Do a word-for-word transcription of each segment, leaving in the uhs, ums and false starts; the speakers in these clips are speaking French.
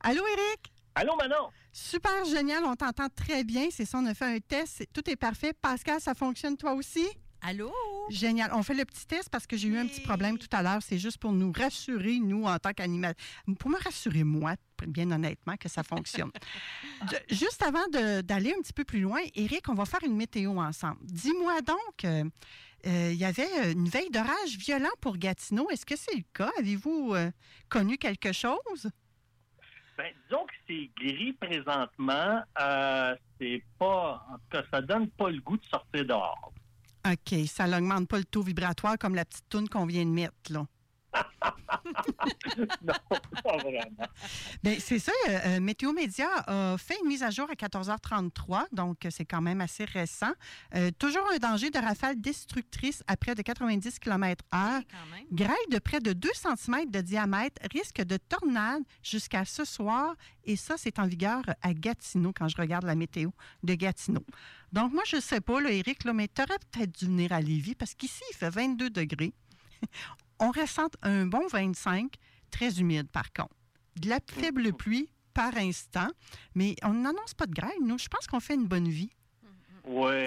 Allô, Éric? Allô, Manon? Super génial, on t'entend très bien. C'est ça, on a fait un test. Tout est parfait. Pascal, ça fonctionne toi aussi? Allô? Génial. On fait le petit test parce que j'ai eu un petit problème tout à l'heure. C'est juste pour nous rassurer, nous, en tant qu'animateurs. Pour me rassurer, moi, bien honnêtement, que ça fonctionne. de, juste avant de, d'aller un petit peu plus loin, Éric, on va faire une météo ensemble. Dis-moi donc, il euh, euh, y avait une veille d'orage violent pour Gatineau. Est-ce que c'est le cas? Avez-vous euh, connu quelque chose? Ben, disons que c'est gris présentement. Euh, c'est pas... En tout cas, ça donne pas le goût de sortir dehors. OK, ça n'augmente pas le taux vibratoire comme la petite toune qu'on vient de mettre, là. Non, pas vraiment. Bien, c'est ça, euh, Météo Média a fait une mise à jour à quatorze heures trente-trois, donc c'est quand même assez récent. Euh, toujours un danger de rafale destructrice à près de quatre-vingt-dix kilomètres heure. Oui, grêle de près de deux centimètres de diamètre, risque de tornade jusqu'à ce soir. Et ça, c'est en vigueur à Gatineau, quand je regarde la météo de Gatineau. Donc, moi, je ne sais pas, là, Éric, là, mais tu aurais peut-être dû venir à Lévis, parce qu'ici, il fait vingt-deux degrés. On ressent un bon vingt-cinq, très humide par contre. De la faible pluie par instant, mais on n'annonce pas de grêle, nous. Je pense qu'on fait une bonne vie. Oui.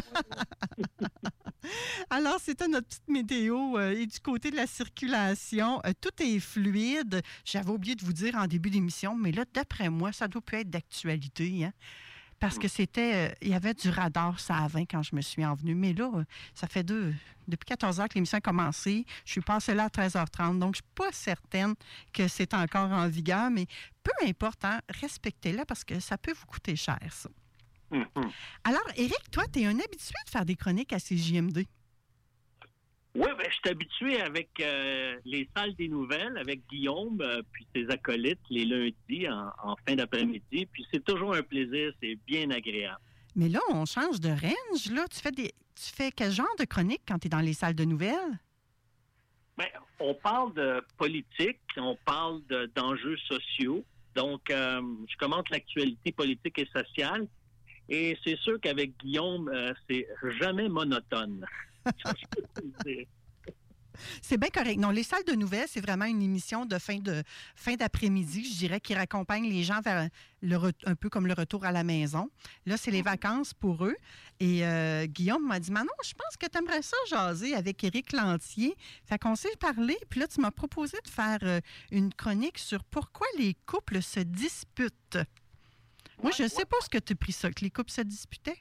Alors, c'était notre petite météo. Euh, et du côté de la circulation, euh, tout est fluide. J'avais oublié de vous dire en début d'émission, mais là, d'après moi, ça doit plus être d'actualité, hein? Parce que c'était, euh, il y avait du radar, ça à vingt quand je me suis envenue. Mais là, euh, ça fait deux, depuis quatorze heures que l'émission a commencé. Je suis passée là à treize heures trente, donc je ne suis pas certaine que c'est encore en vigueur. Mais peu importe, hein, respectez-la parce que ça peut vous coûter cher, ça. Mm-hmm. Alors, Éric, toi, tu es un habitué de faire des chroniques à C J M D. Oui, ben, je suis habitué avec euh, les salles des nouvelles, avec Guillaume, euh, puis ses acolytes, les lundis en, en fin d'après-midi. Puis c'est toujours un plaisir, c'est bien agréable. Mais là, on change de range. Là, tu fais des, tu fais quel genre de chronique quand tu es dans les salles de nouvelles? Ben, on parle de politique, on parle de, d'enjeux sociaux. Donc, euh, je commente l'actualité politique et sociale. Et c'est sûr qu'avec Guillaume, euh, c'est jamais monotone. C'est bien correct. Non, les salles de nouvelles, c'est vraiment une émission de fin de fin d'après-midi, je dirais, qui raccompagne les gens vers le re- un peu comme le retour à la maison. Là, c'est les vacances pour eux. Et euh, Guillaume m'a dit, Manon, je pense que tu aimerais ça jaser avec Éric Lantier. Fait qu'on s'est parlé, puis là, tu m'as proposé de faire euh, une chronique sur pourquoi les couples se disputent. Moi, je ne sais pas ce que tu as pris ça, que les couples se disputaient.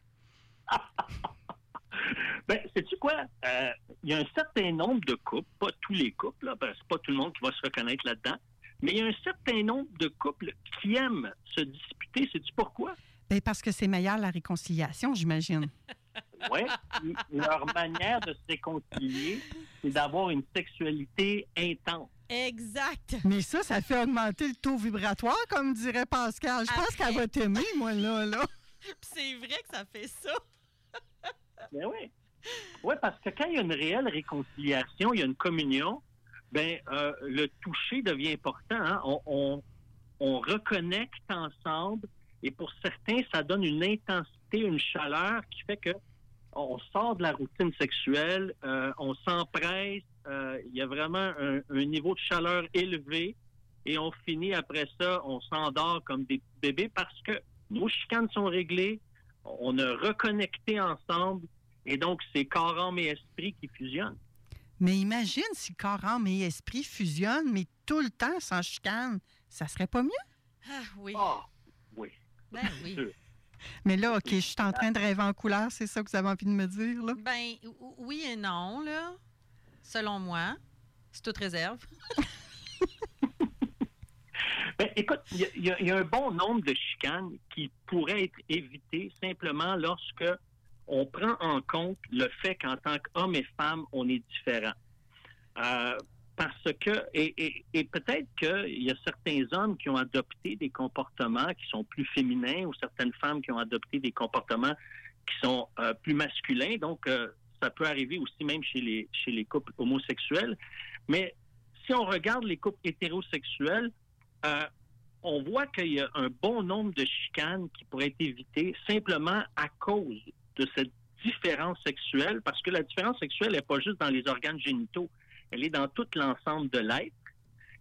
Ben, sais-tu quoi? Il euh, y a un certain nombre de couples, pas tous les couples, là, parce que c'est pas tout le monde qui va se reconnaître là-dedans, mais il y a un certain nombre de couples qui aiment se disputer. Sais-tu pourquoi? Ben, parce que c'est meilleur la réconciliation, j'imagine. Oui. Leur manière de se réconcilier, c'est d'avoir une sexualité intense. Exact. Mais ça, ça fait augmenter le taux vibratoire, comme dirait Pascal. Je pense Après. qu'elle va t'aimer, moi, là, là. Puis c'est vrai que ça fait ça. Ben oui. Oui, parce que quand il y a une réelle réconciliation, il y a une communion, ben euh, le toucher devient important. Hein? On, on, on reconnecte ensemble et pour certains, ça donne une intensité, une chaleur qui fait que on sort de la routine sexuelle, euh, on s'empresse, euh, il y a vraiment un, un niveau de chaleur élevé et on finit après ça, on s'endort comme des bébés parce que nos chicanes sont réglées, on a reconnecté ensemble et donc c'est corps, âme et esprit qui fusionnent. Mais imagine si corps, âme et esprit fusionnent, mais tout le temps sans chicane, ça serait pas mieux? Ah oui. Ah, oui. Ben oui. Mais là, OK, je suis en train de rêver en couleur, c'est ça que vous avez envie de me dire, là? Ben oui et non, là. Selon moi. C'est toute réserve. Ben, écoute, il y, y, y a un bon nombre de chicanes qui pourraient être évitées simplement lorsque on prend en compte le fait qu'en tant qu'homme et femme, on est différents. Euh, parce que, et, et, et peut-être qu'il y a certains hommes qui ont adopté des comportements qui sont plus féminins ou certaines femmes qui ont adopté des comportements qui sont euh, plus masculins. Donc, euh, ça peut arriver aussi même chez les, chez les couples homosexuels. Mais si on regarde les couples hétérosexuels, euh, on voit qu'il y a un bon nombre de chicanes qui pourraient être évitées simplement à cause de cette différence sexuelle, parce que la différence sexuelle n'est pas juste dans les organes génitaux, elle est dans tout l'ensemble de l'être.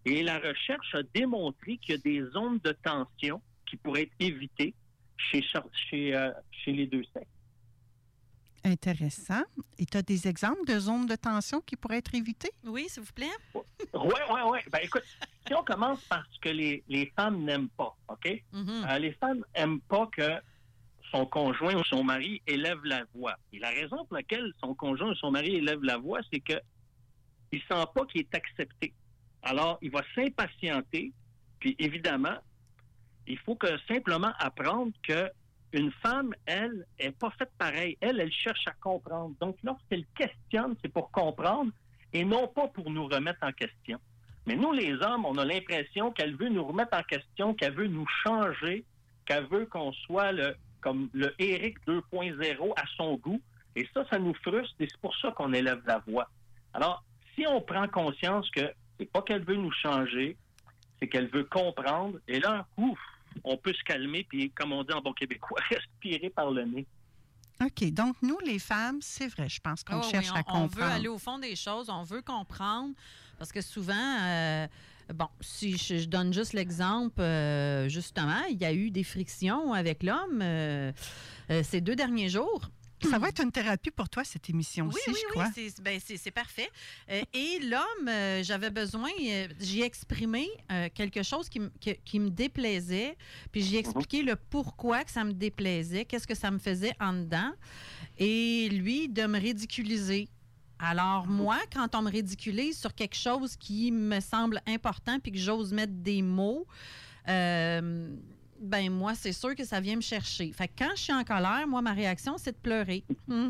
Et la recherche a démontré qu'il y a des zones de tension qui pourraient être évitées chez, chez, euh, chez les deux sexes. Intéressant. Et tu as des exemples de zones de tension qui pourraient être évitées? Oui, s'il vous plaît. Oui, oui, oui. Ben, écoute, si on commence par ce que les, les femmes n'aiment pas, OK? Mm-hmm. Euh, les femmes n'aiment pas que son conjoint ou son mari élève la voix. Et la raison pour laquelle son conjoint ou son mari élève la voix, c'est qu'il ne sent pas qu'il est accepté. Alors, il va s'impatienter, puis évidemment, il faut que simplement apprendre que une femme, elle, n'est pas faite pareil. Elle, elle cherche à comprendre. Donc, lorsqu'elle questionne, c'est pour comprendre et non pas pour nous remettre en question. Mais nous, les hommes, on a l'impression qu'elle veut nous remettre en question, qu'elle veut nous changer, qu'elle veut qu'on soit le, comme le Éric deux point zéro à son goût. Et ça, ça nous frustre et c'est pour ça qu'on élève la voix. Alors, si on prend conscience que c'est pas qu'elle veut nous changer, c'est qu'elle veut comprendre, et là, ouf, on peut se calmer, puis, comme on dit en bon québécois, respirer par le nez. OK. Donc, nous, les femmes, c'est vrai, je pense qu'on Oh, cherche oui, on, à comprendre. On veut aller au fond des choses, on veut comprendre, parce que souvent, euh, bon, si je, je donne juste l'exemple, euh, justement, il y a eu des frictions avec l'homme euh, euh, ces deux derniers jours. Ça va être une thérapie pour toi, cette émission-ci, oui, oui, je oui, crois. c'est, ben, c'est, c'est parfait. Euh, et l'homme, euh, j'avais besoin, euh, j'ai exprimé euh, quelque chose qui, m- que- qui me déplaisait, puis j'ai expliqué le pourquoi que ça me déplaisait, qu'est-ce que ça me faisait en dedans, et lui, de me ridiculiser. Alors, moi, quand on me ridiculise sur quelque chose qui me semble important, puis que j'ose mettre des mots, euh, ben moi, c'est sûr que ça vient me chercher. Fait que quand je suis en colère, moi, ma réaction, c'est de pleurer.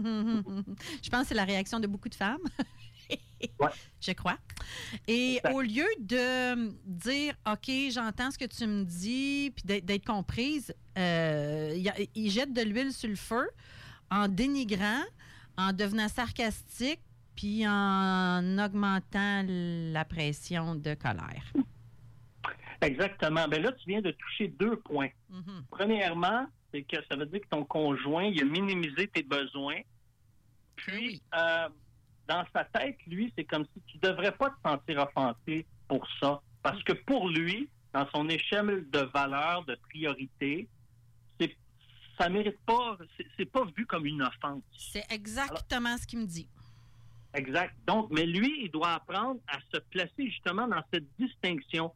Je pense que c'est la réaction de beaucoup de femmes. Ouais. Je crois. Et Exact. au lieu de dire, OK, j'entends ce que tu me dis, puis d'être, d'être comprise, euh, il, il jette de l'huile sur le feu en dénigrant, en devenant sarcastique, puis en augmentant la pression de colère. Exactement. Ben là, tu viens de toucher deux points. Mm-hmm. Premièrement, c'est que ça veut dire que ton conjoint, il a minimisé tes besoins. Puis, Oui. euh, dans sa tête, lui, c'est comme si tu ne devrais pas te sentir offensé pour ça. Parce que pour lui, dans son échelle de valeur, de priorité, c'est, ça mérite pas, c'est, c'est pas vu comme une offense. C'est exactement Alors, ce qu'il me dit. Exact. Donc, mais lui, il doit apprendre à se placer justement dans cette distinction.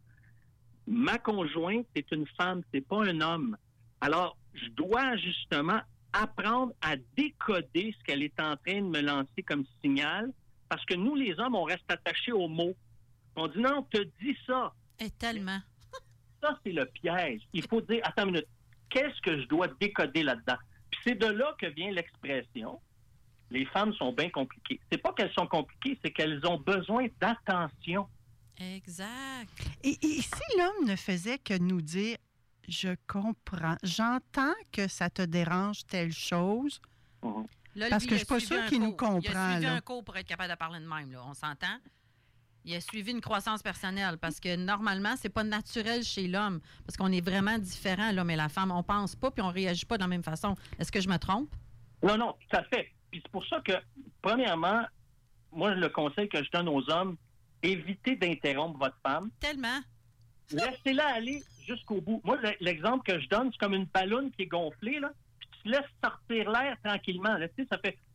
Ma conjointe, c'est une femme, c'est pas un homme. Alors, je dois justement apprendre à décoder ce qu'elle est en train de me lancer comme signal, parce que nous, les hommes, on reste attachés aux mots. On dit, non, te dis ça. Et tellement. Ça, c'est le piège. Il faut dire, attends une minute, qu'est-ce que je dois décoder là-dedans? Puis c'est de là que vient l'expression. Les femmes sont bien compliquées. C'est pas qu'elles sont compliquées, c'est qu'elles ont besoin d'attention. Exact. Et, et si l'homme ne faisait que nous dire « Je comprends, j'entends que ça te dérange telle chose Mm-hmm. », Là, parce lui, que il je a suis pas suivi sûre un qu'il nous cours. comprend. Il a suivi là. un cours pour être capable de parler de même, là. On s'entend? Il a suivi une croissance personnelle parce que normalement, c'est pas naturel chez l'homme parce qu'on est vraiment différents, l'homme et la femme. On pense pas puis on réagit pas de la même façon. Est-ce que je me trompe? Non, non, tout à fait. Puis c'est pour ça que, premièrement, moi, le conseil que je donne aux hommes, évitez d'interrompre votre femme. Tellement. Laissez-la aller jusqu'au bout. Moi, l'exemple que je donne, c'est comme une ballonne qui est gonflée, là, puis tu laisses sortir l'air tranquillement. Là, tu sais, ça fait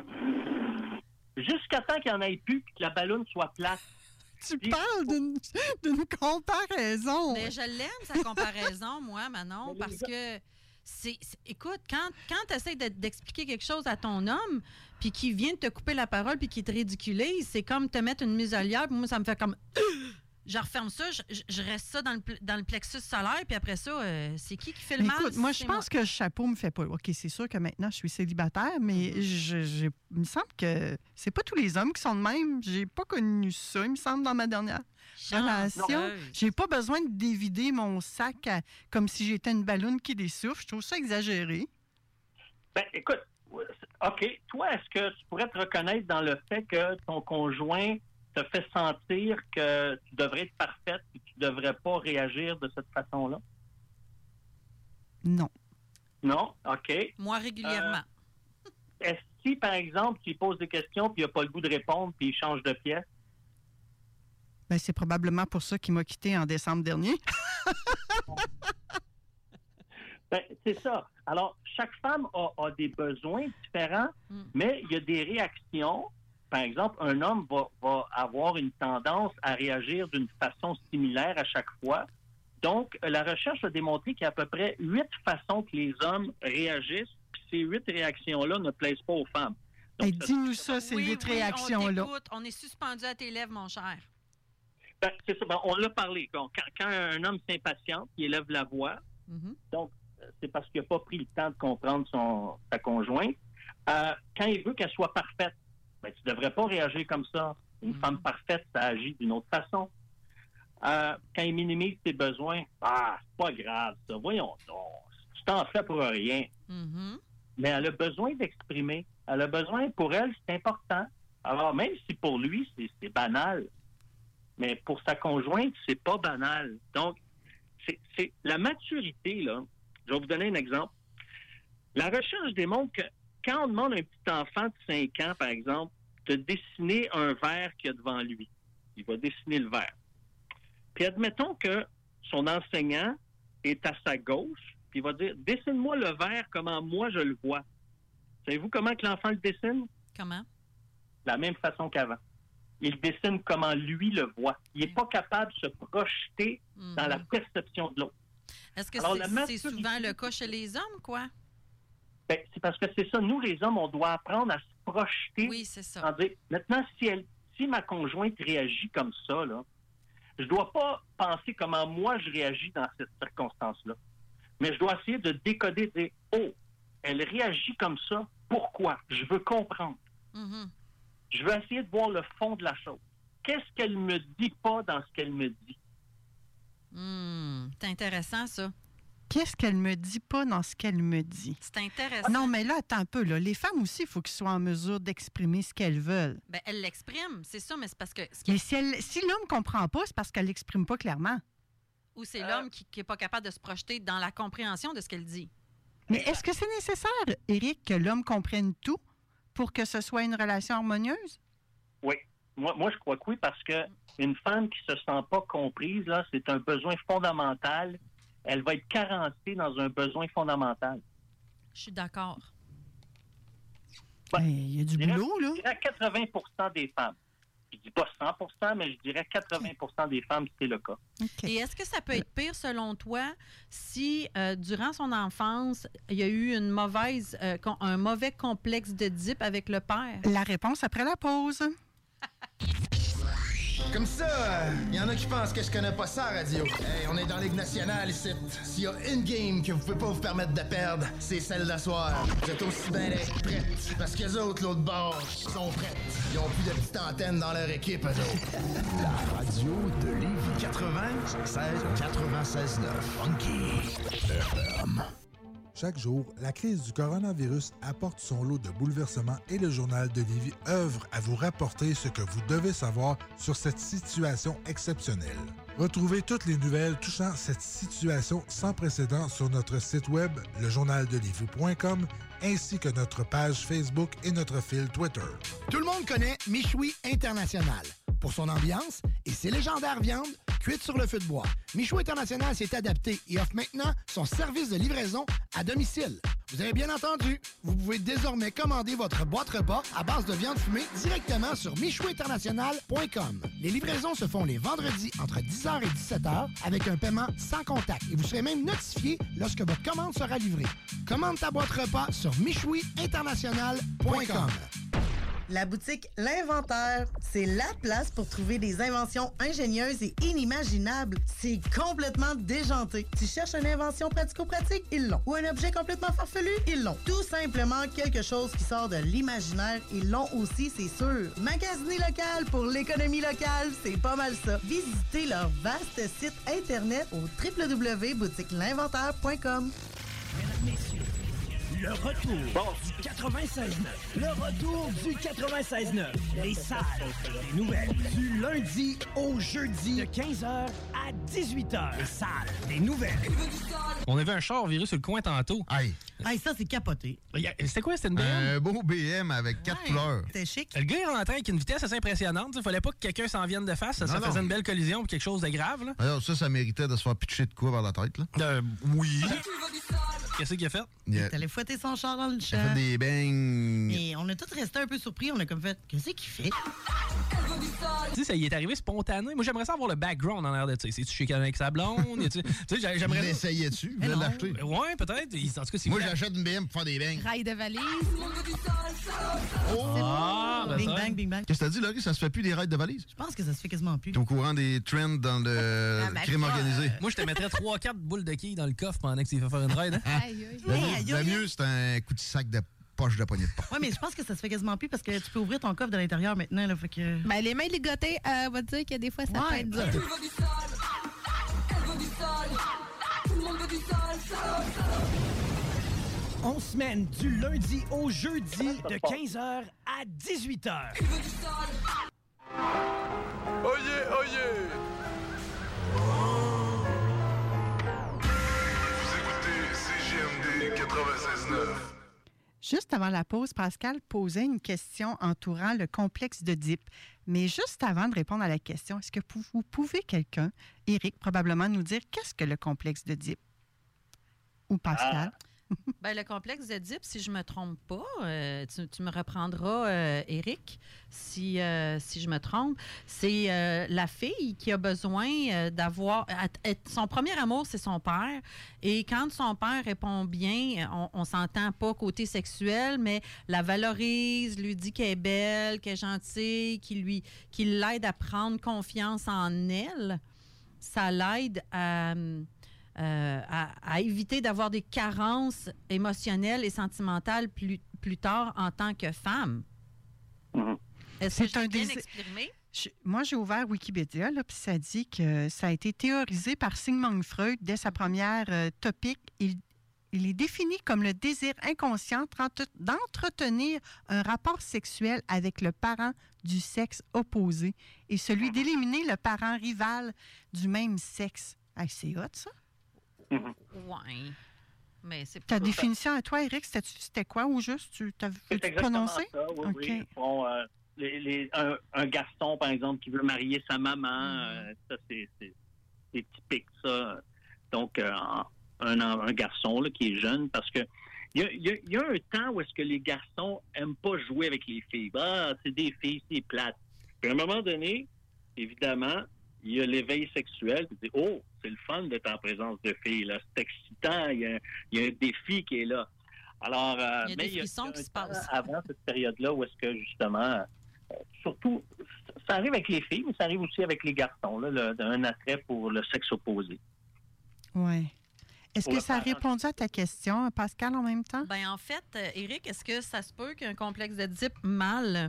jusqu'à temps qu'il n'y en ait plus et que la ballonne soit plate. Tu Puis, parles d'une, d'une comparaison. Mais je l'aime, sa comparaison, moi, Manon, parce que, c'est, c'est- écoute, quand, quand tu essaies de- d'expliquer quelque chose à ton homme, puis qu'il vient de te couper la parole, puis qu'il te ridiculise, c'est comme te mettre une muselière, puis moi, ça me fait comme... Je referme ça, je, je- je reste ça dans le, pl- dans le plexus solaire, puis après ça, euh, c'est qui qui fait le Mais mal? écoute, moi, je C'est pense que le chapeau me fait pas. OK, c'est sûr que maintenant, je suis célibataire, mais je, je- il me semble que c'est pas tous les hommes qui sont de même. J'ai pas connu ça, il me semble, dans ma dernière relation. Chanceuse. J'ai pas besoin de dévider mon sac à- comme si j'étais une ballonne qui dessouffle. Je trouve ça exagéré. Ben, écoute, OK, toi, est-ce que tu pourrais te reconnaître dans le fait que ton conjoint te fait sentir que tu devrais être parfaite et que tu ne devrais pas réagir de cette façon-là? Non. Non? OK. Moi, régulièrement. Est-ce que si, par exemple, tu lui poses des questions puis il n'a pas le goût de répondre puis il change de pièce? Ben, c'est probablement pour ça qu'il m'a quitté en décembre dernier. Ben, c'est ça. Alors, chaque femme a, a des besoins différents, mm. mais il y a des réactions. Par exemple, un homme va, va avoir une tendance à réagir d'une façon similaire à chaque fois. Donc, la recherche a démontré qu'il y a à peu près huit façons que les hommes réagissent, puis ces huit réactions-là ne plaisent pas aux femmes. Donc, hey, dis-nous ça, ces oui, huit oui, réactions-là. On, on est suspendu à tes lèvres, mon cher. Ben, c'est ça. Ben, on l'a parlé. Quand, quand un homme s'impatiente, il élève la voix. Mm-hmm. Donc, c'est parce qu'il n'a pas pris le temps de comprendre son, sa conjointe. Euh, quand il veut qu'elle soit parfaite, ben, tu ne devrais pas réagir comme ça. Une mm-hmm. femme parfaite, ça agit d'une autre façon. Euh, quand il minimise ses besoins, ah, c'est pas grave, ça. Voyons donc. Tu t'en fais pour rien. Mm-hmm. Mais elle a besoin d'exprimer. Elle a besoin, pour elle, c'est important. Alors, même si pour lui, c'est, c'est banal, mais pour sa conjointe, c'est pas banal. Donc, c'est, c'est la maturité, là. Je vais vous donner un exemple. La recherche démontre que quand on demande à un petit enfant de cinq ans, par exemple, de dessiner un verre qu'il y a devant lui, il va dessiner le verre. Puis admettons que son enseignant est à sa gauche, puis il va dire « Dessine-moi le verre comment moi je le vois. » Savez-vous comment que l'enfant le dessine? Comment? De la même façon qu'avant. Il dessine comment lui le voit. Il n'est pas capable de se projeter mm-hmm. dans la perception de l'autre. Est-ce que Alors, c'est, maturité, c'est souvent le cas chez les hommes, quoi? Ben, c'est parce que c'est ça. Nous, les hommes, on doit apprendre à se projeter. Oui, c'est ça. Dire, maintenant, si, elle, si ma conjointe réagit comme ça, là, je ne dois pas penser comment moi je réagis dans cette circonstance-là. Mais je dois essayer de décoder, de dire « Oh, elle réagit comme ça. Pourquoi? Je veux comprendre. Mm-hmm. Je veux essayer de voir le fond de la chose. Qu'est-ce qu'elle me dit pas dans ce qu'elle me dit? » Mmh, c'est intéressant, ça. Qu'est-ce qu'elle me dit pas dans ce qu'elle me dit? C'est intéressant. Non, mais là, attends un peu. Là. Les femmes aussi, il faut qu'elles soient en mesure d'exprimer ce qu'elles veulent. Bien, elles l'expriment, c'est ça, mais c'est parce que... Ce mais si, elle, si l'homme ne comprend pas, c'est parce qu'elle ne l'exprime pas clairement. Ou c'est euh... l'homme qui n'est pas capable de se projeter dans la compréhension de ce qu'elle dit. Mais est-ce que c'est nécessaire, Éric, que l'homme comprenne tout pour que ce soit une relation harmonieuse? Oui. Moi, moi je crois que oui, parce que une femme qui se sent pas comprise, là, c'est un besoin fondamental. Elle va être carencée dans un besoin fondamental. Je suis d'accord. Ben, il y a du dirais, boulot, là. Je dirais quatre-vingts pour cent des femmes. Je dis pas cent pour cent, mais je dirais quatre-vingts pour cent des femmes, c'est le cas. Okay. Et est-ce que ça peut être pire, selon toi, si, euh, durant son enfance, il y a eu une mauvaise, euh, un mauvais complexe d'Oedipe avec le père? La réponse après la pause. Comme ça, il y en a qui pensent que je connais pas ça, radio. Hey, on est dans la Ligue nationale ici. S'il y a une game que vous pouvez pas vous permettre de perdre, c'est celle d'asseoir. Vous êtes aussi bien d'être prêtes. Parce que les autres, l'autre bord, sont prêtes. Ils ont plus de petites antennes dans leur équipe, eux autres. La radio de Lévis. quatre-vingt-seize quatre-vingt-seize neuf. Funky F M. Chaque jour, la crise du coronavirus apporte son lot de bouleversements et le Journal de Lévis œuvre à vous rapporter ce que vous devez savoir sur cette situation exceptionnelle. Retrouvez toutes les nouvelles touchant cette situation sans précédent sur notre site web, le journal de lévis point com, ainsi que notre page Facebook et notre fil Twitter. Tout le monde connaît Michoui International. Pour son ambiance et ses légendaires viandes cuites sur le feu de bois. Michoui International s'est adapté et offre maintenant son service de livraison à domicile. Vous avez bien entendu, vous pouvez désormais commander votre boîte repas à base de viande fumée directement sur michoui international point com. Les livraisons se font les vendredis entre dix heures et dix-sept heures avec un paiement sans contact et vous serez même notifié lorsque votre commande sera livrée. Commande ta boîte repas sur michoui international point com. La boutique L'Inventaire, c'est la place pour trouver des inventions ingénieuses et inimaginables. C'est complètement déjanté. Tu cherches une invention pratico-pratique? Ils l'ont. Ou un objet complètement farfelu? Ils l'ont. Tout simplement quelque chose qui sort de l'imaginaire? Ils l'ont aussi, c'est sûr. Magasiner local pour l'économie locale, c'est pas mal ça. Visitez leur vaste site Internet au w w w point boutique l'inventaire point com. Mesdames, messieurs, le retour bon. du quatre-vingt-seize neuf. Le retour du quatre-vingt-seize neuf. Les salles des nouvelles. Du lundi au jeudi. De quinze heures à dix-huit heures. Les salles des nouvelles. On avait un char viré sur le coin tantôt. Hey, Hey, ça, c'est capoté. C'était quoi? C'était une B M? Un beau B M avec quatre Ouais, couleurs. C'était chic. Le gars, il rentrait avec une vitesse assez impressionnante. Il fallait pas que quelqu'un s'en vienne de face. Ça, ça Non, faisait non. une belle collision ou quelque chose de grave. Là. Alors, ça, ça méritait de se faire pitcher de quoi vers la tête, là? Euh, oui. Qu'est-ce qu'il a fait? Il a, T'allais fouetter son char dans le il a champ. fait des bangs. Et on a tous resté un peu surpris. On a comme fait, qu'est-ce qu'il fait? Tu sais, ça y est arrivé spontané. Moi, j'aimerais savoir le background en l'air de ça. C'est-tu chez quelqu'un avec sa blonde? Tu sais, j'aimerais. L'essayais-tu? Vous Mais voulez non. l'acheter? Ouais, peut-être. En tout cas, si Moi, vous- j'achète une B M pour faire des bangs. Rail de valise. Ah, ben Bing ça. bang, bing bang. Qu'est-ce que t'as dit, Laurie? Ça se fait plus des raids de valise? Je pense que ça se fait quasiment plus. T'es au courant des trends dans le Ah, ma crime foi. organisé? Moi, je te mettrais trois quatre boules de quilles dans le coffre pendant que tu fais faire une ride. Hein? Aïe, aïe. Le Hey, mieux- aïe, le aïe. mieux, c'est un coup de sac de poche de poignée de porte. Ouais, mais je pense que ça se fait quasiment plus parce que tu peux ouvrir ton coffre de l'intérieur maintenant. Là, fait que... Ben, les mains ligotées, euh, on va te dire que des fois, ça peut Ouais. être dur. On semaine du lundi au jeudi de quinze heures à dix-huit heures. Oyez, oyez! Vous écoutez C G M D quatre-vingt-seize neuf. Juste avant la pause, Pascal posait une question entourant le complexe d'Oedipe. Mais juste avant de répondre à la question, est-ce que pou- vous pouvez, quelqu'un, Éric, probablement nous dire qu'est-ce que le complexe d'Oedipe? Ou Pascal? Ben, le complexe d'Oedipe, si je ne me trompe pas, euh, tu, tu me reprendras, euh, Éric, si, euh, si je me trompe, c'est euh, la fille qui a besoin euh, d'avoir... à- à- Son premier amour, c'est son père. Et quand son père répond bien, on, on s'entend pas côté sexuel, mais la valorise, lui dit qu'elle est belle, qu'elle est gentille, qui lui, qui l'aide à prendre confiance en elle. Ça l'aide à... Euh, à, à éviter d'avoir des carences émotionnelles et sentimentales plus, plus tard en tant que femme. Mhm. Est-ce que C'est un j'ai bien désir- exprimé? Je- moi, j'ai ouvert Wikipédia, là, puis ça dit que ça a été théorisé par Sigmund Freud dès sa première euh, topique. Il, il est défini comme le désir inconscient d'entre- d'entretenir un rapport sexuel avec le parent du sexe opposé et celui d'éliminer le parent rival du même sexe. Hey, c'est hot, ça? Oui. Mais c'est Ta pas- définition à toi, Éric, c'était c'était quoi ou juste? Tu t'as C'est exactement prononcé? ça, oui, OK. oui. Bon, euh, les- les- un, un garçon, par exemple, qui veut marier sa maman, euh, ça, c'est c'est- c'est typique, ça. Donc, euh, un, un garçon là, qui est jeune, parce que il y a, il y a- il y a un temps où est-ce que les garçons aiment pas jouer avec les filles. Ah, c'est des filles, c'est plate. Puis à un moment donné, évidemment, il y a l'éveil sexuel. Tu dis, oh, c'est le fun d'être en présence de filles. Là. C'est excitant. Il y, a, il y a un défi qui est là. Alors, euh, Il y a mais des frissons qui un se passent. temps Avant cette période-là, où est-ce que justement, euh, surtout, ça arrive avec les filles, mais ça arrive aussi avec les garçons, là, le- un attrait pour le sexe opposé. Oui. Est-ce Pour que le ça a parent. répondu à ta question, Pascal, en même temps? Ben, en fait, euh, Éric, est-ce que ça se peut qu'un complexe d'Oedipe mal,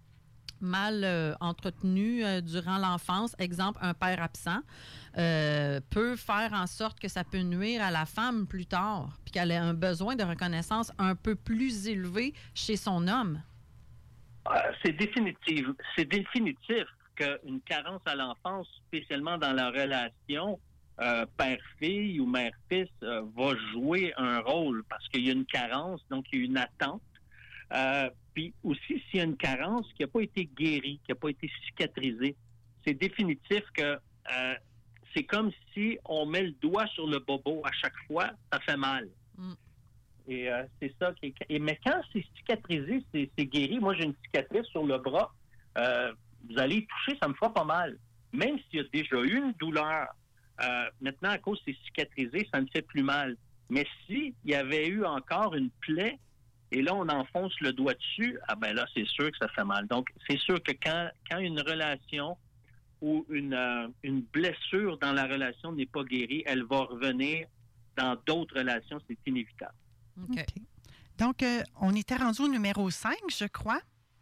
mal euh, entretenu euh, durant l'enfance, exemple, un père absent, euh, peut faire en sorte que ça peut nuire à la femme plus tard, puis qu'elle ait un besoin de reconnaissance un peu plus élevé chez son homme? Euh, c'est définitif. C'est définitif qu'une carence à l'enfance, spécialement dans la relation euh, père-fille ou mère-fils, euh, va jouer un rôle parce qu'il y a une carence, donc il y a une attente. Euh, puis aussi, s'il y a une carence qui n'a pas été guérie, qui n'a pas été cicatrisée, c'est définitif que euh, c'est comme si on met le doigt sur le bobo à chaque fois, ça fait mal. Mm. Et euh, c'est ça qui est... Et, mais quand c'est cicatrisé, c'est, c'est guéri. Moi, j'ai une cicatrice sur le bras. Euh, vous allez y toucher, ça me fera pas mal. Même s'il y a déjà eu une douleur, euh, maintenant, à cause c'est cicatrisé, ça ne fait plus mal. Mais s'il y avait eu encore une plaie, et là, on enfonce le doigt dessus, ah ben là, c'est sûr que ça fait mal. Donc, c'est sûr que quand, quand une relation ou une, euh, une blessure dans la relation n'est pas guérie, elle va revenir dans d'autres relations, c'est inévitable. OK. OK. Donc, euh, on était rendu au numéro cinq, je crois.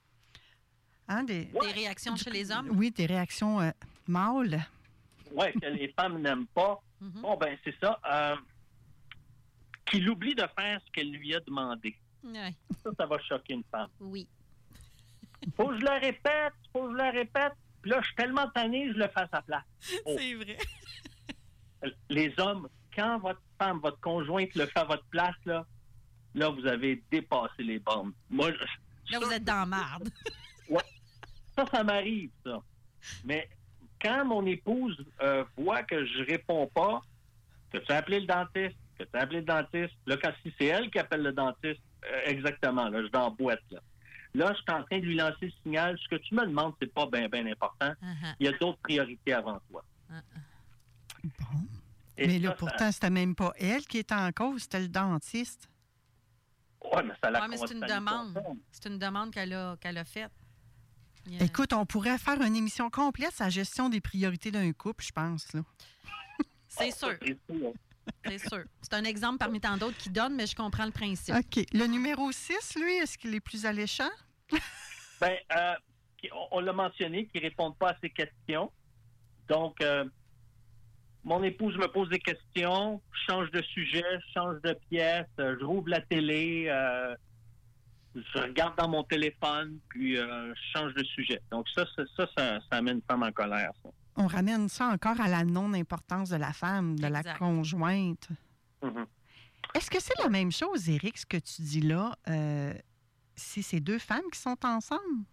Hein, des... Des réactions chez les hommes? Oui, des réactions euh, mâles. Oui, que les femmes n'aiment pas. Mhm. Bon, ben, c'est ça. Euh, qu'il oublie de faire ce qu'elle lui a demandé. Ouais. Ça, ça va choquer une femme. Oui. Faut que je le répète, faut que je le répète. Puis là, je suis tellement tanné, je le fais à sa place. Oh. C'est vrai. Les hommes, quand votre femme, votre conjointe le fait à votre place, là, là, vous avez dépassé les bornes. Moi, je- Là, vous êtes dans la marde. Ouais. Ça, ça m'arrive, ça. Mais quand mon épouse euh, voit que je réponds pas, que tu as appelé le dentiste, que tu as appelé le dentiste, là, quand si c'est elle qui appelle le dentiste, euh, exactement, là, je vais en boîte, là. Là, je suis en train de lui lancer le signal. Ce que tu me demandes, c'est pas bien, bien important. Uh-huh. Il y a d'autres priorités avant toi. Uh-uh. Bon. Et Mais ça, là, ça- pourtant, c'était même pas elle qui était en cause, c'était le dentiste. Ouais, mais ça la Ouais, mais c'est une concerne. demande. C'est une demande qu'elle a, qu'elle a faite. Il y a- Écoute, on pourrait faire une émission complète sur la gestion des priorités d'un couple, je pense. Là. C'est sûr. C'est sûr. C'est sûr. C'est un exemple parmi tant d'autres qui donne, mais je comprends le principe. OK. Le numéro six, lui, est-ce qu'il est plus alléchant? Ben, euh, on, on l'a mentionné, qu'ils ne répondent pas à ces questions. Donc, euh, mon épouse me pose des questions, je change de sujet, je change de pièce, euh, je rouvre la télé, euh, je regarde dans mon téléphone, puis euh, je change de sujet. Donc, ça, ça, ça, ça, ça met une femme en colère, ça. On ramène ça encore à la non-importance de la femme, de la Exact. conjointe. Mhm. Est-ce que c'est la même chose, Éric, ce que tu dis là, euh, si c'est deux femmes qui sont ensemble?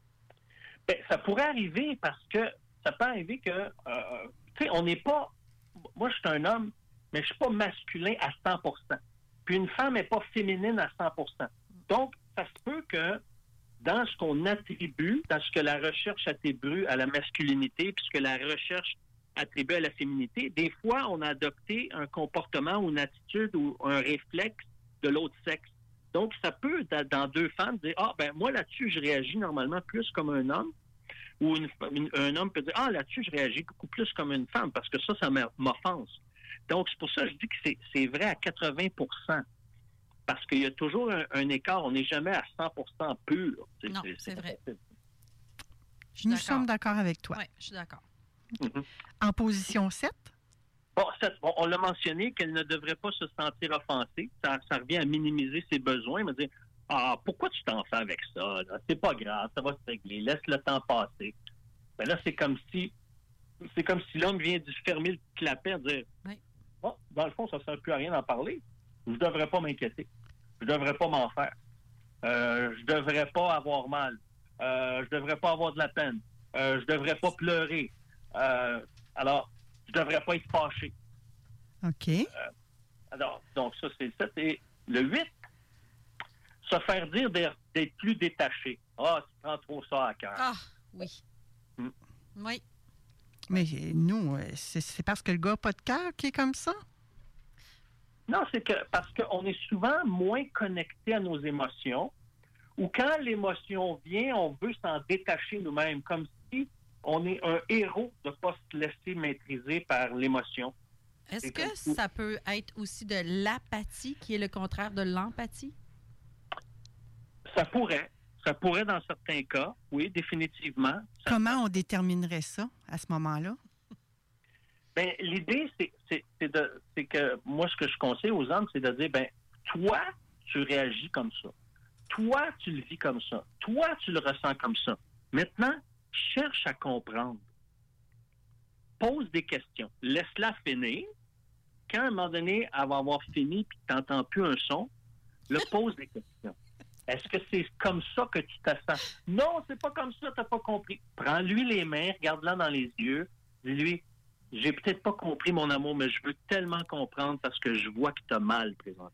Ben, ça pourrait arriver parce que ça peut arriver que, euh, tu sais, on n'est pas. Moi, je suis un homme, mais je suis pas masculin à cent pour cent. Puis une femme n'est pas féminine à cent pour cent. Donc, ça se peut que dans ce qu'on attribue, dans ce que la recherche attribue à la masculinité, puis ce que la recherche attribue à la féminité, des fois, on a adopté un comportement ou une attitude ou un réflexe de l'autre sexe. Donc, ça peut, da- dans deux femmes, dire « Ah, ben moi, là-dessus, je réagis normalement plus comme un homme. » Ou une, une- un homme peut dire « Ah, là-dessus, je réagis beaucoup plus comme une femme parce que ça, ça m'a- m'offense. » Donc, c'est pour ça que je dis que c'est, c'est vrai à quatre-vingts pour cent. Parce qu'il y a toujours un, un écart. On n'est jamais à cent pour cent pur. Non, c'est vrai. Nous d'accord. sommes d'accord avec toi. Oui, je suis d'accord. Mhm. En position sept? Bon, ça, bon, on l'a mentionné qu'elle ne devrait pas se sentir offensée. Ça, ça revient à minimiser ses besoins, me dire Ah, pourquoi tu t'en fais avec ça? Là? C'est pas grave, ça va se régler, laisse le temps passer. Ben là, c'est comme si c'est comme si l'homme vient de fermer le clapet et dire Oui. Bon, dans le fond, ça ne sert plus à rien d'en parler. Je ne devrais pas m'inquiéter. Je ne devrais pas m'en faire. Euh, je ne devrais pas avoir mal. Euh, je ne devrais pas avoir de la peine. Euh, je ne devrais pas pleurer. Euh, alors, je ne devrais pas être fâché. OK. Alors, donc ça, c'est le sept. Et le huit, se faire dire d'être, d'être plus détaché. Ah, tu prends trop ça à cœur. Ah, oui. Hmm. Oui. Mais nous, euh, c'est, c'est parce que le gars n'a pas de cœur qui est comme ça? Non, c'est que parce qu'on est souvent moins connecté à nos émotions, ou quand l'émotion vient, on veut s'en détacher nous-mêmes, comme si on est un héros de ne pas se laisser maîtriser par l'émotion. Est-ce C'est que comme si- ça peut être aussi de l'apathie, qui est le contraire de l'empathie? Ça pourrait. Ça pourrait dans certains cas, oui, définitivement. Ça- Comment on déterminerait ça à ce moment-là? Ben, l'idée, c'est, c'est, c'est, de, c'est que moi, ce que je conseille aux hommes, c'est de dire, ben, toi, tu réagis comme ça. Toi, tu le vis comme ça. Toi, tu le ressens comme ça. Maintenant, cherche à comprendre. Pose des questions. Laisse-la finir. Quand, à un moment donné, elle va avoir fini puis que tu n'entends plus un son, là, pose des questions. Est-ce que c'est comme ça que tu te sens? Non, c'est pas comme ça, tu n'as pas compris. Prends-lui les mains, regarde-la dans les yeux, dis-lui, j'ai peut-être pas compris mon amour, mais je veux tellement comprendre parce que je vois que tu as mal présentement.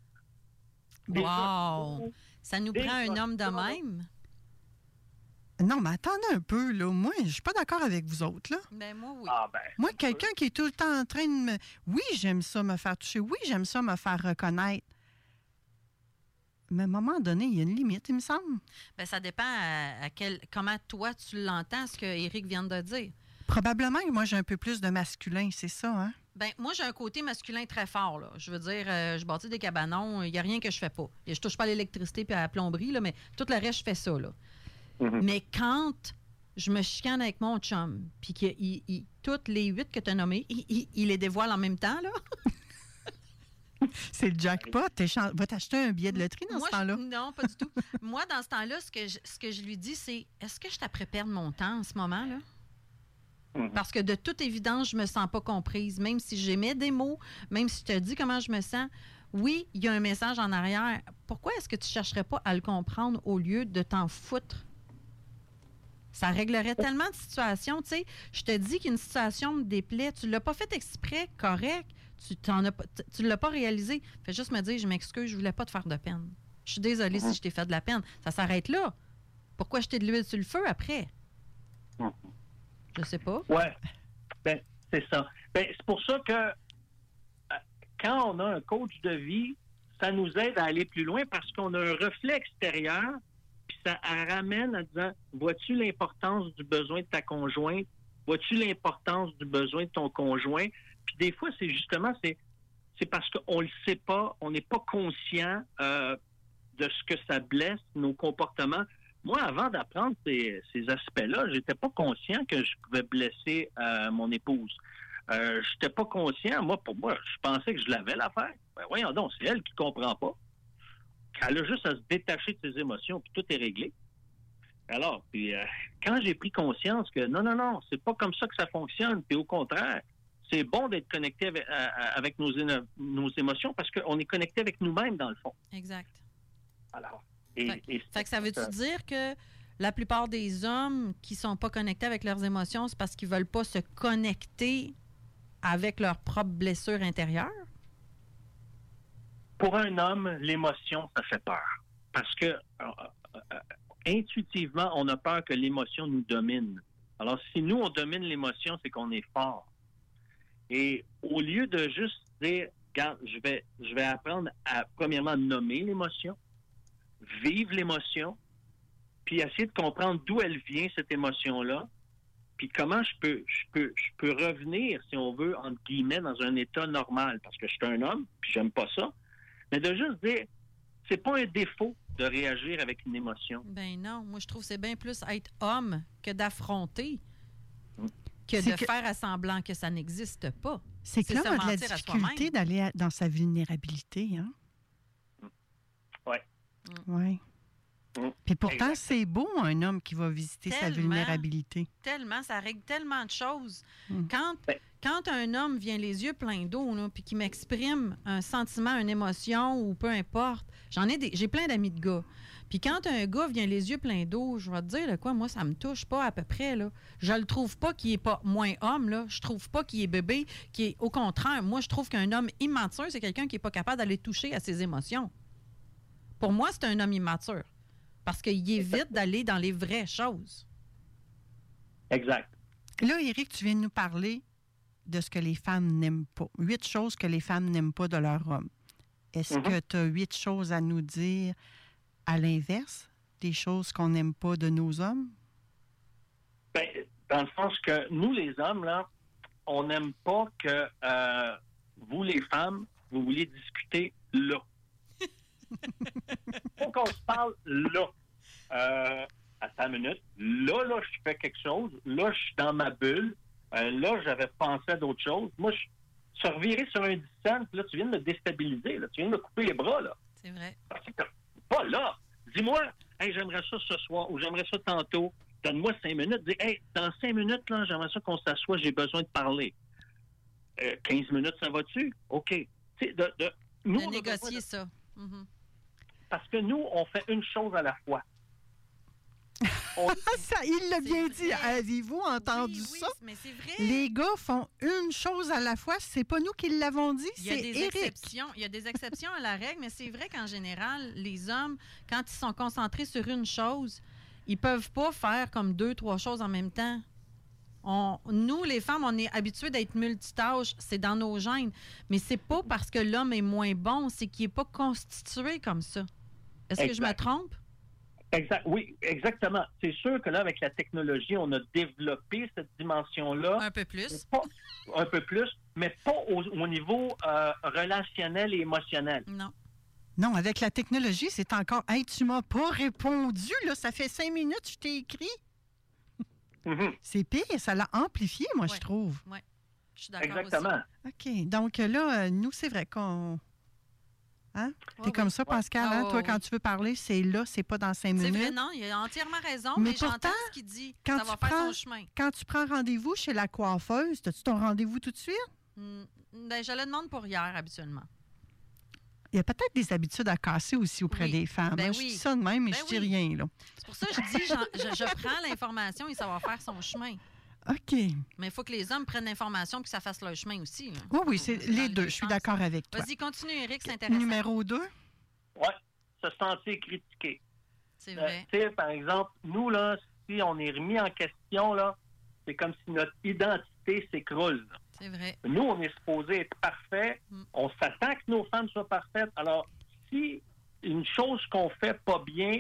Wow! Ça nous Déjà, prend un homme de ça- même? Non, mais attendez un peu, là. Moi, je suis pas d'accord avec vous autres, là. Ben moi, oui. Ah ben, Moi, quelqu'un qui est tout le temps en train de me... Oui, j'aime ça me faire toucher. Oui, j'aime ça me faire reconnaître. Mais à un moment donné, il y a une limite, il me semble. Ben, ça dépend à, à quel, comment toi tu l'entends, ce que Éric vient de dire. Probablement que moi, j'ai un peu plus de masculin, c'est ça, hein? Ben, moi, j'ai un côté masculin très fort, là. Je veux dire, euh, je bâtis des cabanons, il n'y a rien que je fais pas. Et je touche pas à l'électricité puis à la plomberie, là, mais tout le reste, je fais ça, là. Mhm. Mais quand je me chicane avec mon chum, puis que il- il- toutes les huit que tu as nommées, il, il- il les dévoile en même temps, là. C'est le jackpot. T'es chan- Va t'acheter un billet de loterie dans Moi, ce temps-là. je- non, pas du tout. Moi, dans ce temps-là, ce que je, ce que je lui dis, c'est est-ce que je t'apprends perdre mon temps en ce moment-là? Mhm. Parce que de toute évidence, je me sens pas comprise. Même si j'émets des mots, même si je te dis comment je me sens, oui, il y a un message en arrière. Pourquoi est-ce que tu ne chercherais pas à le comprendre au lieu de t'en foutre? Ça réglerait tellement de situations. Tu sais, je te dis qu'une situation me déplaît. Tu ne l'as pas fait exprès, correct. Tu ne l'as pas réalisé. Fais juste me dire, je m'excuse, je ne voulais pas te faire de peine. Je suis désolée si je t'ai fait de la peine. Ça s'arrête là. Pourquoi jeter de l'huile sur le feu après? Je sais pas. Oui, ben, c'est ça. Ben, c'est pour ça que euh, quand on a un coach de vie, ça nous aide à aller plus loin parce qu'on a un reflet extérieur, puis ça ramène en disant, vois-tu l'importance du besoin de ta conjointe? Vois-tu l'importance du besoin de ton conjoint? Puis des fois, c'est justement, c'est, c'est parce qu'on le sait pas, on n'est pas conscient euh, de ce que ça blesse, nos comportements. Moi, avant d'apprendre ces, ces aspects-là, j'étais pas conscient que je pouvais blesser euh, mon épouse. Euh, j'étais pas conscient. Moi, pour moi, je pensais que je l'avais l'affaire. Ben voyons donc, c'est elle qui comprend pas. Elle a juste à se détacher de ses émotions, puis tout est réglé. Alors, puis euh, quand j'ai pris conscience que non, non, non, c'est pas comme ça que ça fonctionne, puis au contraire, c'est bon d'être connecté avec, à, avec nos, nos émotions parce qu'on est connecté avec nous-mêmes, dans le fond. Exact. Alors, et, fait, et fait que ça veut-tu dire que la plupart des hommes qui sont pas connectés avec leurs émotions, c'est parce qu'ils veulent pas se connecter avec leurs propres blessures intérieures? Pour un homme, l'émotion, ça fait peur. Parce que euh, euh, intuitivement, on a peur que l'émotion nous domine. Alors, si nous, on domine l'émotion, c'est qu'on est fort. Et au lieu de juste dire, regarde, je vais, je vais apprendre à, premièrement, nommer l'émotion, vivre l'émotion, puis essayer de comprendre d'où elle vient, cette émotion-là, puis comment je peux, je peux, je peux revenir, si on veut, entre guillemets, dans un état normal, parce que je suis un homme, puis j'aime pas ça, mais de juste dire, c'est pas un défaut de réagir avec une émotion. Ben non, moi je trouve que c'est bien plus être homme que d'affronter, que C'est de que- faire à semblant que ça n'existe pas. C'est que là, se on a de la mentir à difficulté soi-même. d'aller à- dans sa vulnérabilité, hein? Oui. Oui. Puis pourtant, c'est beau, un homme qui va visiter sa Tellement. vulnérabilité. Tellement, ça règle tellement de choses. Mm. Quand, quand un homme vient les yeux pleins d'eau, là, puis qui m'exprime un sentiment, une émotion ou peu importe, j'en ai des, j'ai plein d'amis de gars. Puis quand un gars vient les yeux pleins d'eau, je vais te dire, là, quoi, moi, ça me touche pas à peu près. Là. Je le trouve pas qu'il est pas moins homme. Là. Je trouve pas qu'il est bébé. Qui est, au contraire, moi, je trouve qu'un homme immature, c'est quelqu'un qui est pas capable d'aller toucher à ses émotions. Pour moi, c'est un homme immature. Parce qu'il évite d'aller dans les vraies choses. Exact. Là, Éric, tu viens de nous parler de ce que les femmes n'aiment pas. Huit choses que les femmes n'aiment pas de leur homme. Est-ce Mhm. que tu as huit choses à nous dire à l'inverse, des choses qu'on n'aime pas de nos hommes? Ben, dans le sens que nous, les hommes, là, on n'aime pas que euh, vous, les femmes, vous vouliez discuter là. Faut qu'on se parle là. Euh, attends une minute. Là, là, je fais quelque chose. Là, je suis dans ma bulle. Euh, là, j'avais pensé à d'autres choses. Moi, je suis reviré sur un distance. Là, tu viens de me déstabiliser. Là. Tu viens de me couper les bras. Là. C'est vrai. Parce que pas là. Dis-moi, hey, j'aimerais ça ce soir ou j'aimerais ça tantôt. Donne-moi cinq minutes. Dis, hey, dans cinq minutes, là, j'aimerais ça qu'on s'assoie. J'ai besoin de parler. Euh, quinze minutes, ça va-tu? OK. Tu sais, de, de, nous, De on a négocier besoin de- ça. Mhm. Parce que nous, on fait une chose à la fois. On- Ça, il l'a bien dit. Avez-vous entendu ça? Mais c'est vrai. Les gars font une chose à la fois. C'est pas nous qui l'avons dit, Il y a c'est des Éric. exceptions. Il y a des exceptions à la règle, mais c'est vrai qu'en général, les hommes, quand ils sont concentrés sur une chose, ils peuvent pas faire comme deux, trois choses en même temps. On, nous, les femmes, on est habitués d'être multitâches. C'est dans nos gènes. Mais c'est pas parce que l'homme est moins bon, c'est qu'il est pas constitué comme ça. Est-ce que je me Exact. trompe? Exact, oui, exactement. C'est sûr que là, avec la technologie, on a développé cette dimension-là. Un peu plus. Pas- un peu plus, mais pas au, au niveau euh, relationnel et émotionnel. Non. Non, avec la technologie, c'est encore. Hey, tu m'as pas répondu, là. Ça fait cinq minutes, je t'ai écrit. C'est pire, ça l'a amplifié, moi, je trouve. Oui, je suis d'accord. Exactement. OK. Donc là, euh, nous, c'est vrai qu'on. Hein? T'es Ouais, comme oui. ça, Ouais. Pascal, Ah, hein? ouais, Toi, ouais. quand tu veux parler, c'est là, c'est pas dans cinq C'est minutes. vrai, non, il a entièrement raison, Mais mais, j'entends pourtant, ce qu'il dit. Quand Ça va tu, faire prends, son chemin. quand tu prends rendez-vous chez la coiffeuse, as-tu ton rendez-vous tout de suite? Hmm, ben, je le demande pour hier, habituellement. Il y a peut-être des habitudes à casser aussi auprès Oui. des femmes. Ben Moi, je oui. dis ça de même, mais Ben je dis oui. rien, là. C'est pour ça que je dis, j'en- je, je prends l'information et ça va faire son chemin. OK. Mais il faut que les hommes prennent l'information et que ça fasse leur chemin aussi. Là. Oui, oui, c'est Dans les deux. Je suis sens. d'accord avec toi. Vas-y, continue, Éric, c'est intéressant. Numéro deux. Oui, se sentir critiqué. C'est Euh, vrai. tu sais, par exemple, nous, là, si on est remis en question, là, c'est comme si notre identité s'écroule. là. C'est vrai. Nous, on est supposé être parfait. Mm. On s'attend que nos femmes soient parfaites. Alors, si une chose qu'on fait pas bien,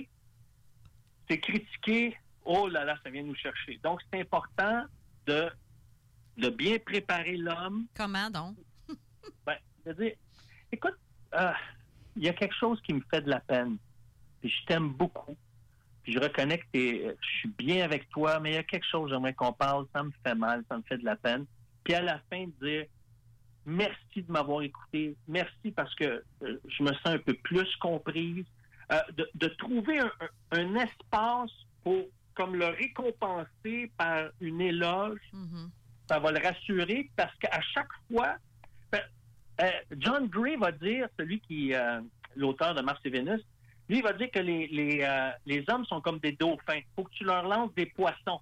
c'est critiquer, oh là là, ça vient nous chercher. Donc, c'est important de, de bien préparer l'homme. Comment donc? Ben, de dire, écoute, euh, il y a quelque chose qui me fait de la peine. Puis je t'aime beaucoup. Puis je reconnais que t'es, je suis bien avec toi, mais il y a quelque chose, j'aimerais qu'on parle, ça me fait mal, ça me fait de la peine. Puis à la fin, de dire merci de m'avoir écouté, merci parce que euh, je me sens un peu plus comprise. Euh, de, de trouver un, un- un espace pour comme le récompenser par une éloge, Mhm. ça va le rassurer parce qu'à chaque fois, ben, euh, John Gray va dire, celui qui euh, l'auteur de Mars et Vénus, lui il va dire que les, les, euh, les hommes sont comme des dauphins. Il faut que tu leur lances des poissons.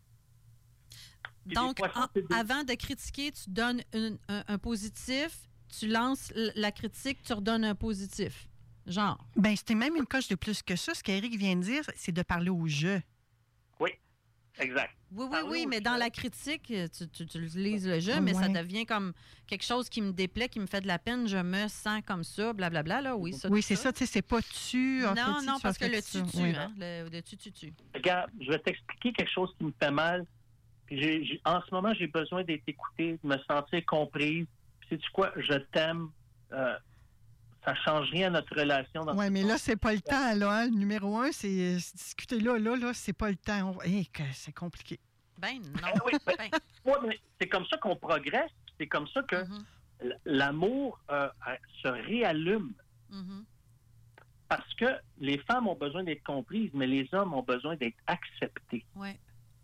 Puis Donc, des poissons, en- c'est des- avant de critiquer, tu donnes une- un, un positif, tu lances l- la critique, tu redonnes un positif. Genre. Ben, c'était même une coche de plus que ça. Ce qu'Éric vient de dire, c'est de parler au jeu. Oui, exact. Oui, oui, Parler oui, au mais jeu. dans la critique, tu, tu, tu utilises le jeu, mais ça Ouais. devient comme quelque chose qui me déplaît, qui me fait de la peine, je me sens comme ça, blablabla, là, oui, ça. Oui, tout c'est ça, tu sais, c'est pas tu. en Non, fait, si non, tu parce as que fait le ça. tu-tu, Oui. hein, le, le tu-tu-tu. Regarde, je vais t'expliquer quelque chose qui me fait mal. Puis j'ai- j'ai- en ce moment, j'ai besoin d'être écoutée, de me sentir comprise. Puis sais-tu quoi? Je t'aime. Euh, ça change rien à notre relation. Dans Oui, ce mais sens. là, c'est pas le temps, là. hein. Le numéro un, c'est c'est discuter là, là, là, c'est pas le temps. On- Hé, que c'est compliqué. Ben non. Oui, ben, Ben, ouais, mais c'est comme ça qu'on progresse. C'est comme ça que mhm, l- l'amour euh, euh, se réallume. mhm. Parce que les femmes ont besoin d'être comprises, mais les hommes ont besoin d'être acceptés. Ouais.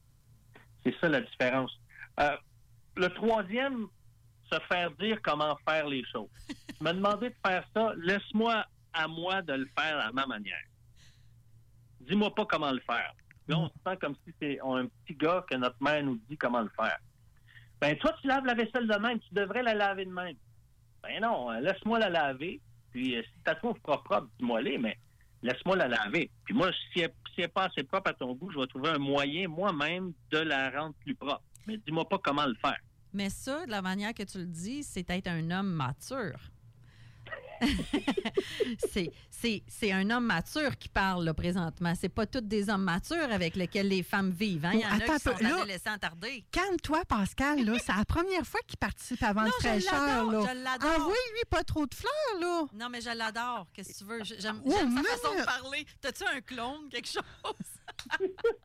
C'est ça la différence. Euh, le troisième, se faire dire comment faire les choses. Tu m'as demandé de faire ça, laisse-moi à moi de le faire à ma manière. Dis-moi pas comment le faire. Là, on se sent comme si c'est on a un petit gars que notre mère nous dit comment le faire. Ben toi, tu laves la vaisselle de même, tu devrais la laver de même. Ben non, euh, laisse-moi la laver, puis euh, si tu la trouves propre, propre, dis-moi-les, mais laisse-moi la laver. Puis moi, si elle n'est pas assez propre à ton goût, je vais trouver un moyen moi-même de la rendre plus propre. Mais dis-moi pas comment le faire. Mais ça, de la manière que tu le dis, c'est être un homme mature. c'est, c'est, c'est un homme mature qui parle là, présentement. C'est pas tous des hommes matures avec lesquels les femmes vivent. hein. Il y en Oh, attends a un qui sont peu. Là- adolescents tardés. Calme-toi, Pascal, là. C'est la première fois qu'il participe avant Non, le je fraîcheur, l'adore, là. je l'adore. Envoie-lui pas trop de fleurs, là. Non, mais je l'adore. Qu'est-ce que tu veux? J'aime, Oh, j'aime sa mais- façon de parler. T'as-tu un clone, quelque chose?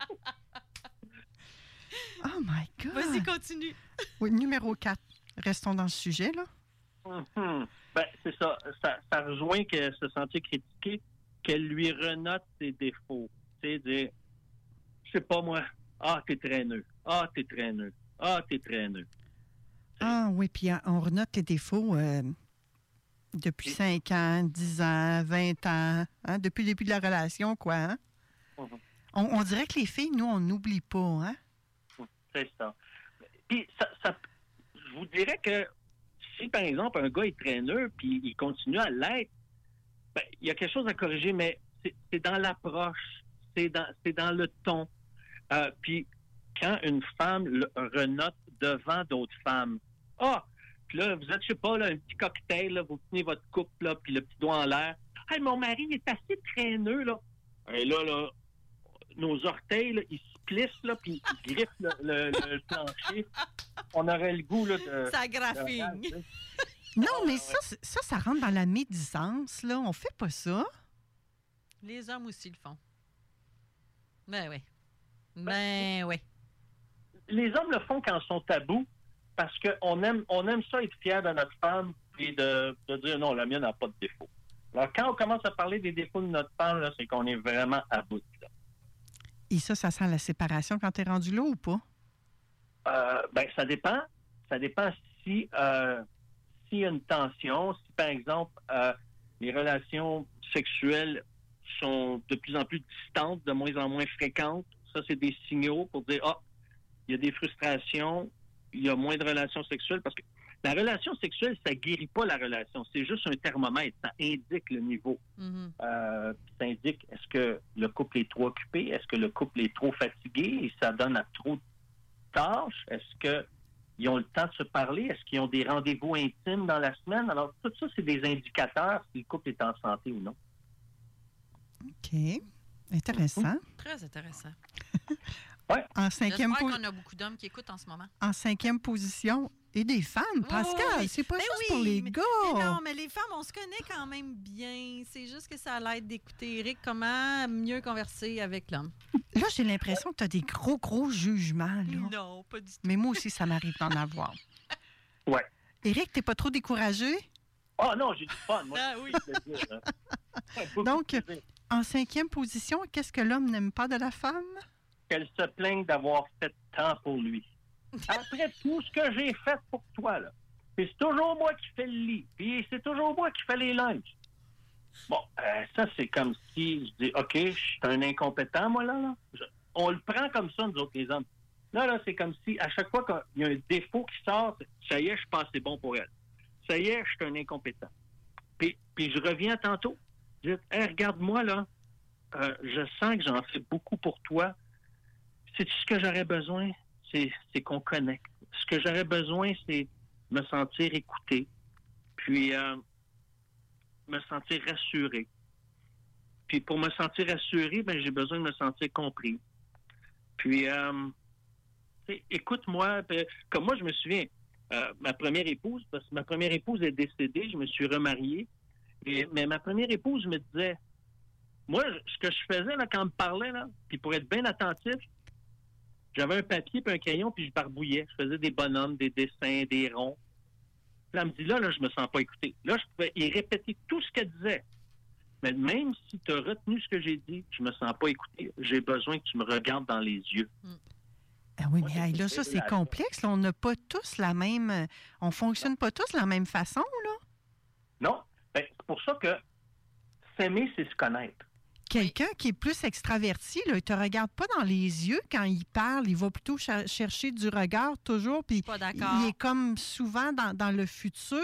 Oh my God. Vas-y, continue. Oui, numéro quatre. Restons dans le sujet, là. Mhm. Ben, c'est ça. ça. Ça rejoint que se sentir critiqué, qu'elle lui renote ses défauts. Tu sais, dire, je sais pas moi, ah, t'es traîneux. Ah, t'es traîneux. Ah, t'es traîneux. Ah oui, puis euh, on renote les défauts euh, depuis cinq ans, dix ans, vingt ans, hein, depuis le début de la relation, quoi. Hein? Mhm. On, on dirait que les filles, nous, on n'oublie pas, hein? C'est ça. Puis, ça, ça- je vous dirais que si, par exemple, un gars est traîneux puis il continue à l'être, ben, il y a quelque chose à corriger, mais c'est c'est dans l'approche, c'est dans, c'est dans le ton. Euh, puis, quand une femme le renote devant d'autres femmes, ah, puis là, vous êtes, je sais pas, là, un petit cocktail, là, vous tenez votre coupe, là, puis le petit doigt en l'air. Hey, mon mari, il est assez traîneux, là. Et là, là, nos orteils, là, ils se plissent, là, puis ils griffent le, le- le plancher. On aurait le goût, là, de... Ça graphigne. de- Non, mais ça, c'est- ça, ça rentre dans la médisance, là. On fait pas ça. Les hommes aussi le font. Ben oui. Ben oui. Les hommes le font quand ils sont tabous, parce qu'on aime, on aime ça être fier de notre femme, et de, de dire, non, la mienne n'a pas de défaut. Alors, quand on commence à parler des défauts de notre femme, là, c'est qu'on est vraiment à bout, là. Et ça, ça sent la séparation quand t'es rendu là ou pas? Euh, ben, ça dépend. Ça dépend si euh, s'il y a une tension, si par exemple euh, les relations sexuelles sont de plus en plus distantes, de moins en moins fréquentes. Ça, c'est des signaux pour dire, ah, il y a des frustrations, il y a moins de relations sexuelles, parce que la relation sexuelle, ça guérit pas la relation. C'est juste un thermomètre. Ça indique le niveau. Mm-hmm. Euh, ça indique, est-ce que le couple est trop occupé? Est-ce que le couple est trop fatigué et ça donne à trop de tâches? Est-ce qu'ils ont le temps de se parler? Est-ce qu'ils ont des rendez-vous intimes dans la semaine? Alors, tout ça, c'est des indicateurs si le couple est en santé ou non. OK. Intéressant. Très intéressant. Ouais. En cinquième J'espère po- qu'on a beaucoup d'hommes qui écoutent en ce moment. En cinquième position, et des femmes, Pascal. Oh, oui. C'est pas Ben juste oui, pour les mais- gars. mais non, mais les femmes, on se connaît quand même bien. C'est juste que ça l'aide d'écouter Éric comment mieux converser avec l'homme. Là, j'ai l'impression que tu as des gros, gros jugements. Là. Non, pas du tout. Mais moi aussi, ça m'arrive d'en avoir. Ouais. Éric, t'es pas trop découragé? Oh non, j'ai du fun. Moi, Ah oui. c'est plaisir, hein. Ouais, beaucoup Donc, de plaisir. en cinquième position, qu'est-ce que l'homme n'aime pas de la femme? Qu'elle se plaigne d'avoir fait tant pour lui. Après tout ce que j'ai fait pour toi, là. Puis c'est toujours moi qui fais le lit. Puis c'est toujours moi qui fais les lunchs. Bon, euh, ça, c'est comme si je dis, OK, je suis un incompétent, moi, là. là. Je- on le prend comme ça, nous autres, les hommes. Là, là, c'est comme si, à chaque fois qu'il y a un défaut qui sort, c'est, ça y est, je suis pas assez bon pour elle. Ça y est, je suis un incompétent. Puis, puis je reviens tantôt. Je dis, hey, regarde-moi, là. Euh, je sens que j'en fais beaucoup pour toi. C'est ce que j'aurais besoin, c'est, c'est qu'on connecte. Ce que j'aurais besoin, c'est me sentir écouté, puis euh, me sentir rassuré. Puis pour me sentir rassuré, ben j'ai besoin de me sentir compris. Puis, euh, tu sais, écoute-moi, ben, comme moi, je me souviens, euh, ma première épouse, parce que ma première épouse est décédée, je me suis remarié, et, mais ma première épouse me disait, moi, ce que je faisais là, quand elle me parlait, là, puis pour être bien attentif, j'avais un papier puis un crayon, puis je barbouillais. Je faisais des bonhommes, des dessins, des ronds. Puis elle me dit, là, là, je me sens pas écouté. Là, je pouvais y répéter tout ce qu'elle disait. Mais même si tu as retenu ce que j'ai dit, je me sens pas écouté. J'ai besoin que tu me regardes dans les yeux. Ah oui, mais hey, là, ça, c'est complexe. Là. On n'a pas tous la même... euh, On fonctionne pas tous de la même façon, là. Non. Ben, c'est pour ça que s'aimer, c'est se connaître. Quelqu'un qui est plus extraverti, là, il te regarde pas dans les yeux quand il parle. Il va plutôt cher- chercher du regard toujours. Puis Pas d'accord. il est comme souvent dans, dans le futur.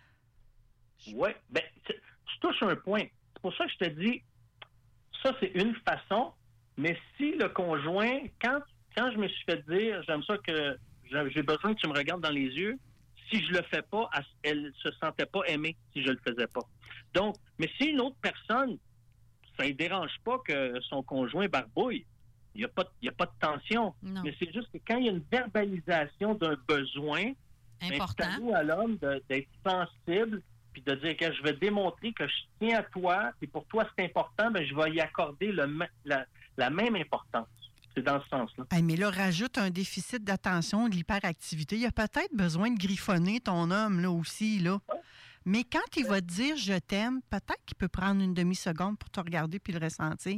Oui. Ben, tu tu touches un point. C'est pour ça que je te dis, ça, c'est une façon. Mais si le conjoint, quand, quand je me suis fait dire, j'aime ça que j'ai j'ai besoin que tu me regardes dans les yeux, si je le fais pas, elle se sentait pas aimée si je le faisais pas. Donc, mais si une autre personne, ça ne dérange pas que son conjoint barbouille. Il n'y a, a pas de tension. Non. Mais c'est juste que quand il y a une verbalisation d'un besoin, Important. c'est à nous, à l'homme, de- d'être sensible puis de dire que je vais démontrer que je tiens à toi et pour toi c'est important, ben je vais y accorder le, ma- la, la même importance. C'est dans ce sens-là. Hey, mais là, rajoute un déficit d'attention, de l'hyperactivité. Il a peut-être besoin de griffonner ton homme, là aussi, là. Mais quand il va te dire « je t'aime », peut-être qu'il peut prendre une demi-seconde pour te regarder puis le ressentir.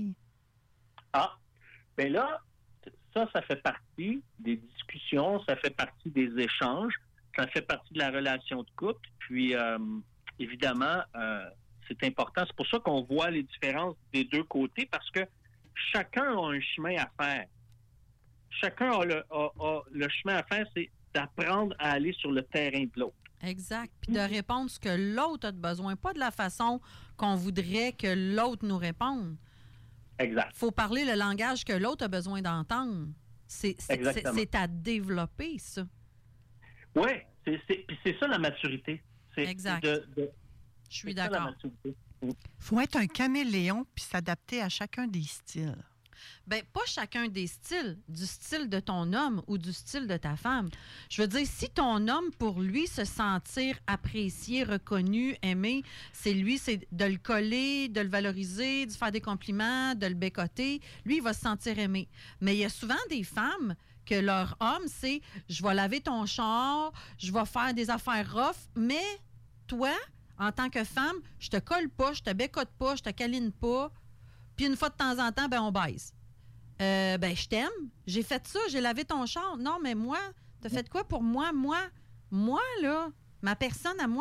Ah, ben là, ça, ça fait partie des discussions, ça fait partie des échanges, ça fait partie de la relation de couple. Puis, euh, évidemment, euh, c'est important. C'est pour ça qu'on voit les différences des deux côtés, parce que chacun a un chemin à faire. Chacun a le, a- a le chemin à faire, c'est d'apprendre à aller sur le terrain de l'autre. Exact. Puis de répondre ce que l'autre a de besoin, pas de la façon qu'on voudrait que l'autre nous réponde. Exact. Il faut parler le langage que l'autre a besoin d'entendre. C'est, c'est, c'est, Exactement. c'est à développer, ça. Oui, c'est, c'est, puis c'est ça la maturité. C'est, Exact. c'est de- de- Je suis c'est ça, la d'accord. maturité. faut être un caméléon puis s'adapter à chacun des styles. Bien, pas chacun des styles, du style de ton homme ou du style de ta femme. Je veux dire, si ton homme, pour lui, se sentir apprécié, reconnu, aimé, c'est lui, c'est de le coller, de le valoriser, de faire des compliments, de le bécoter, lui, il va se sentir aimé. Mais il y a souvent des femmes que leur homme, c'est « je vais laver ton char, je vais faire des affaires rough, mais toi, en tant que femme, je te colle pas, je te bécote pas, je te câline pas. » Puis une fois de temps en temps, ben on baise. Euh, ben, je t'aime. J'ai fait ça, j'ai lavé ton char. Non, mais moi, t'as fait quoi pour moi? Moi, moi, là, ma personne à moi.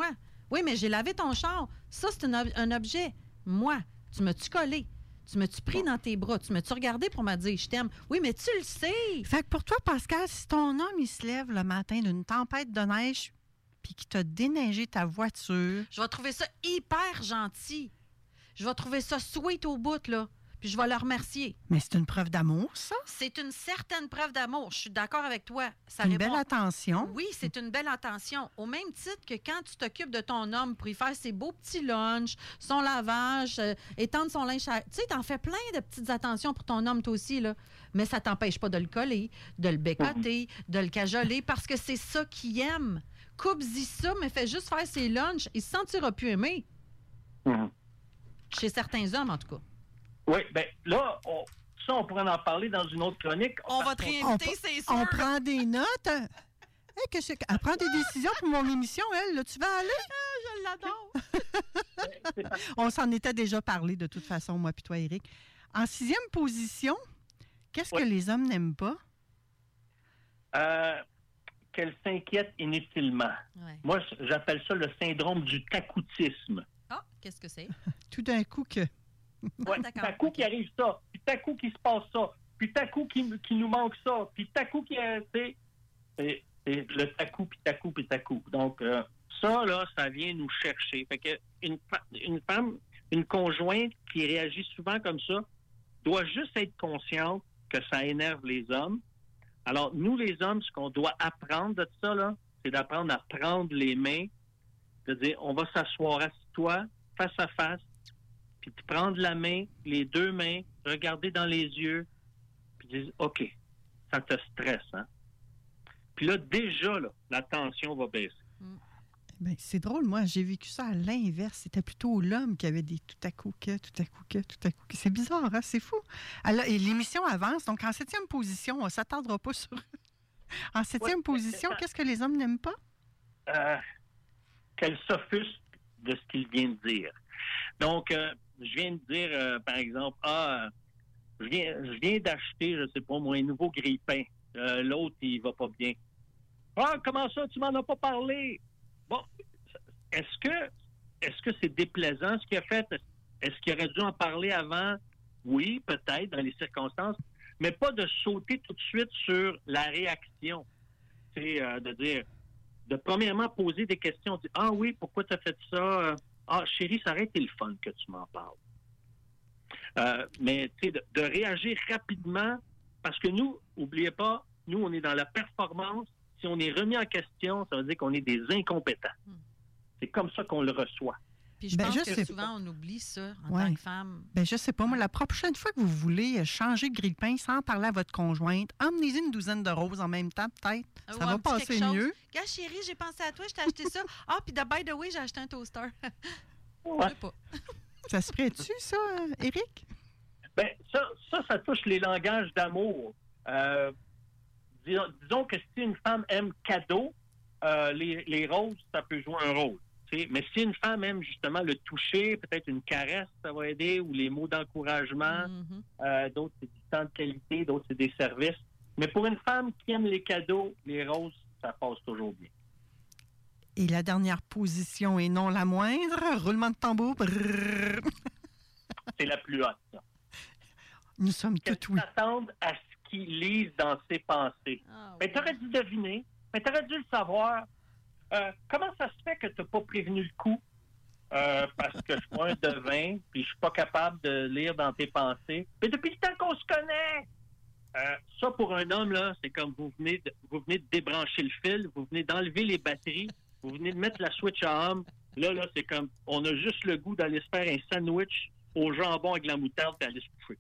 Oui, mais j'ai lavé ton char. Ça, c'est un, ob- un objet. Moi, tu m'as-tu collé? Tu m'as-tu pris dans tes bras? Tu m'as-tu regardé pour me dire « je t'aime ». Oui, mais tu le sais. Fait que pour toi, Pascal, si ton homme, il se lève le matin d'une tempête de neige puis qu'il t'a déneigé ta voiture... Je vais trouver ça hyper gentil. Je vais trouver ça sweet au bout, là. Puis je vais le remercier. Mais c'est une preuve d'amour, ça? C'est une certaine preuve d'amour. Je suis d'accord avec toi. Ça Une répond... belle attention. Oui, c'est une belle attention. Au même titre que quand tu t'occupes de ton homme pour y faire ses beaux petits lunchs, son lavage, euh, étendre son linge... à- Tu sais, t'en fais plein de petites attentions pour ton homme, toi aussi, là. Mais ça t'empêche pas de le coller, de le bécoter, de le cajoler, parce que c'est ça qu'il aime. Coupe-y ça, mais fais juste faire ses lunchs. Il se sentira plus aimé. Mhm. Chez certains hommes, en tout cas. Oui, bien là, on, ça, on pourrait en parler dans une autre chronique. On va te réinviter, On- c'est sûr. On prend des notes. Hey, que c'est- elle prend des décisions pour mon émission, elle. Là, tu vas aller? Je l'adore. On s'en était déjà parlé, de toute façon, moi puis toi, Éric. En sixième position, qu'est-ce Oui. que les hommes n'aiment pas? Euh, qu'elle s'inquiète inutilement. Ouais. Moi, j'appelle ça le syndrome du tacoutisme. Ah, qu'est-ce que c'est? Tout d'un coup que... Ouais, d'accord, tout à coup ok. qu'il arrive ça, puis tout à coup qu'il se passe ça, puis tout à coup qu'il qu'il nous manque ça, puis tout à coup qu'il y a, tu sais, c'est c'est le tacou, puis tacou, puis tacou. Donc, euh, ça, là, ça vient nous chercher. Fait que une, fa- une femme, une conjointe qui réagit souvent comme ça, doit juste être consciente que ça énerve les hommes. Alors, nous, les hommes, ce qu'on doit apprendre de ça, là, c'est d'apprendre à prendre les mains, de dire, on va s'asseoir, assis-toi, face à face, puis de prendre la main, les deux mains, regarder dans les yeux, puis dire, OK, ça te stresse, hein? Puis là, déjà, là, la tension va baisser. Ben, c'est drôle, moi, j'ai vécu ça à l'inverse. C'était plutôt l'homme qui avait des tout à coup que, tout à coup que, tout à coup que. C'est bizarre, hein? C'est fou. Alors, et l'émission avance, donc en septième position, on ne s'attardera pas sur... En septième Ouais, position, c'est ça. qu'est-ce que les hommes n'aiment pas? Euh, qu'elle s'offusque de ce qu'il vient de dire. Donc, euh, je viens de dire, euh, par exemple, ah, euh, je viens, je viens d'acheter, je sais pas moi, un nouveau grille-pain. Euh, L'autre, il va pas bien. Ah, comment ça, tu m'en as pas parlé? Bon, est-ce que est-ce que c'est déplaisant ce qu'il a fait? Est-ce qu'il aurait dû en parler avant? Oui, peut-être, dans les circonstances, mais pas de sauter tout de suite sur la réaction. C'est euh, de dire, de premièrement poser des questions. Dire, ah oui, pourquoi tu as fait ça? Ah, chérie, ça aurait été le fun que tu m'en parles. Euh, mais, tu sais, de, de réagir rapidement, parce que nous, oubliez pas, nous, on est dans la performance. Si on est remis en question, ça veut dire qu'on est des incompétents. C'est comme ça qu'on le reçoit. Puis je Ben, pense je que sais souvent, on oublie ça en Ouais. tant que femme. Ben, je sais pas, moi, la prochaine fois que vous voulez changer de grille-pain sans parler à votre conjointe, emmenez-y une douzaine de roses en même temps, peut-être. Ah, Ça ou un va petit passer quelque chose. mieux. Gars, chérie, j'ai pensé à toi, je t'ai acheté ça. Ah, puis de by the way, j'ai acheté un toaster. Je sais pas. Ça se ferait-tu, ça, euh, Éric? Ben, ça, ça, ça touche les langages d'amour. Euh, disons, disons que si une femme aime cadeau, euh, les, les roses, ça peut jouer un rôle. tu sais. Mais si une femme aime justement le toucher, peut-être une caresse, ça va aider, ou les mots d'encouragement, Mhm. euh, d'autres, c'est du temps de qualité, d'autres, c'est des services. Mais pour une femme qui aime les cadeaux, les roses, ça passe toujours bien. Et la dernière position, et non la moindre, roulement de tambour. brrr. C'est la plus haute, ça. Nous sommes Qu'elle tout oui. s'attende à ce qu'il lise dans ses pensées. Ah, Mais oui. t'aurais dû deviner, mais t'aurais dû le savoir. Euh, comment ça se fait que t'as pas prévenu le coup? Euh, parce que je suis pas un devin, puis je suis pas capable de lire dans tes pensées. Mais depuis le temps qu'on se connaît! Euh, ça, pour un homme, là, c'est comme vous venez, de, vous venez de débrancher le fil, vous venez d'enlever les batteries, vous venez de mettre la switch à homme. Là, là, c'est comme, on a juste le goût d'aller se faire un sandwich au jambon avec la moutarde et aller se coucher.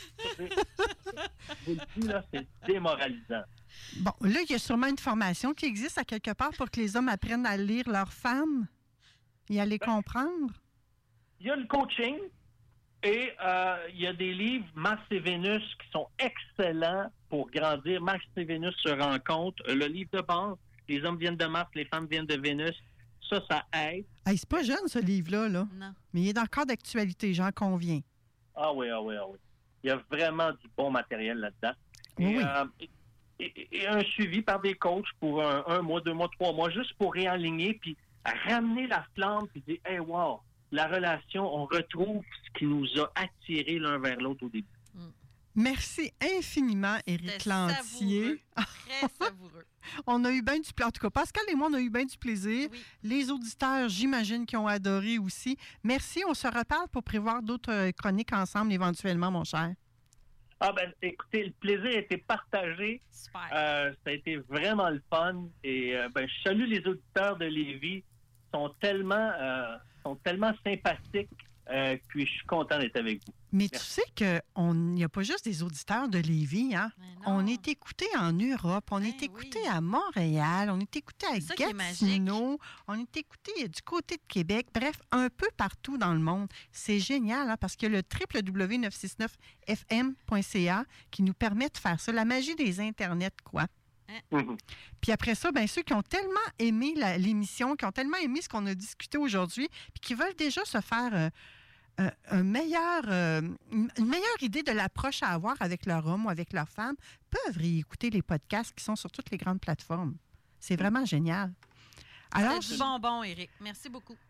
Je vous le dis, là, c'est démoralisant. Bon, là, il y a sûrement une formation qui existe à quelque part pour que les hommes apprennent à lire leurs femmes et à les comprendre. Il y a le coaching et euh, il y a des livres Mars et Vénus qui sont excellents pour grandir. Mars et Vénus se rencontrent. Le livre de base, les hommes viennent de Mars, les femmes viennent de Vénus. Ça, ça aide. Hey, c'est pas jeune, ce livre-là, là. Non. Mais il est encore d'actualité, j'en conviens. Ah oui, ah oui, ah oui. Il y a vraiment du bon matériel là-dedans. Oui, Et, oui. euh, et- et un suivi par des coachs pour un, un mois, deux mois, trois mois, juste pour réaligner. Puis à ramener la flamme puis dire, hey, wow, la relation, on retrouve ce qui nous a attirés l'un vers l'autre au début. Merci infiniment, Éric Lantier. Très savoureux. On a eu bien du plaisir. En tout cas, Pascal et moi, on a eu bien du plaisir. Oui. Les auditeurs, j'imagine, qui ont adoré aussi. Merci. On se reparle pour prévoir d'autres chroniques ensemble éventuellement, mon cher. Ah ben, écoutez, le plaisir a été partagé. Super. Euh, ça a été vraiment le fun. Et euh, ben, je salue les auditeurs de Lévis. Ils sont tellement, euh, sont tellement sympathiques. Euh, puis je suis content d'être avec vous. Mais Merci. tu sais qu'il n'y a pas juste des auditeurs de Lévis, hein? On est écouté en Europe, on est écouté à Montréal, on est écouté à ça qui est Gatineau, on est écouté du côté de Québec, bref, un peu partout dans le monde. C'est génial, hein, parce qu'il y a le w w w point neuf cent soixante-neuf f m point c a qui nous permet de faire ça, la magie des Internets, quoi. Mm-hmm. Puis après ça, bien, ceux qui ont tellement aimé la, l'émission, qui ont tellement aimé ce qu'on a discuté aujourd'hui, puis qui veulent déjà se faire euh, euh, un meilleur, euh, une meilleure idée de l'approche à avoir avec leur homme ou avec leur femme, peuvent réécouter les podcasts qui sont sur toutes les grandes plateformes. C'est vraiment génial. Alors, C'est du bonbon, Éric. Merci beaucoup.